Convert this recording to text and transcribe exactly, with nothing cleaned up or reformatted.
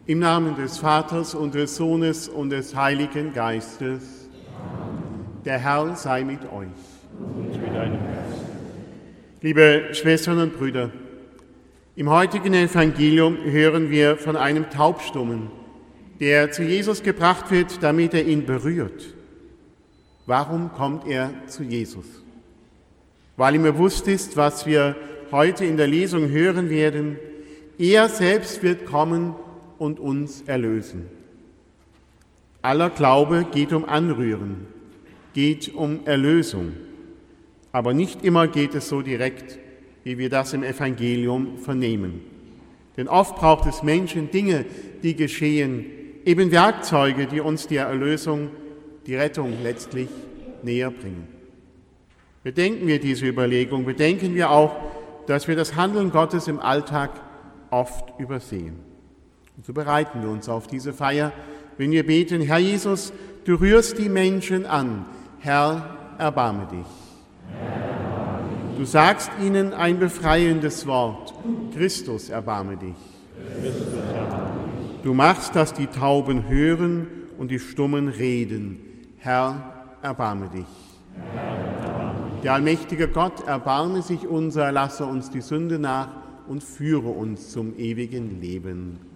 Im Namen des Vaters und des Sohnes und des Heiligen Geistes. Der Herr sei mit euch. Und mit deinem Geist. Liebe Schwestern und Brüder, im heutigen Evangelium hören wir von einem Taubstummen, der zu Jesus gebracht wird, damit er ihn berührt. Warum kommt er zu Jesus? Weil ihm bewusst ist, was wir heute in der Lesung hören werden, er selbst wird kommen und uns erlösen. Aller Glaube geht um Anrühren, geht um Erlösung. Aber nicht immer geht es so direkt, wie wir das im Evangelium vernehmen. Denn oft braucht es Menschen, Dinge, die geschehen, eben Werkzeuge, die uns die Erlösung, die Rettung letztlich näher bringen. Bedenken wir diese Überlegung, bedenken wir auch, dass wir das Handeln Gottes im Alltag oft übersehen. Und so bereiten wir uns auf diese Feier, wenn wir beten: Herr Jesus, du rührst die Menschen an. Herr, erbarme dich. Du sagst ihnen ein befreiendes Wort. Christus, erbarme dich. Du machst, dass die Tauben hören und die Stummen reden. Herr, erbarme dich. Der allmächtige Gott, erbarme sich unser, lasse uns die Sünde nach und führe uns zum ewigen Leben.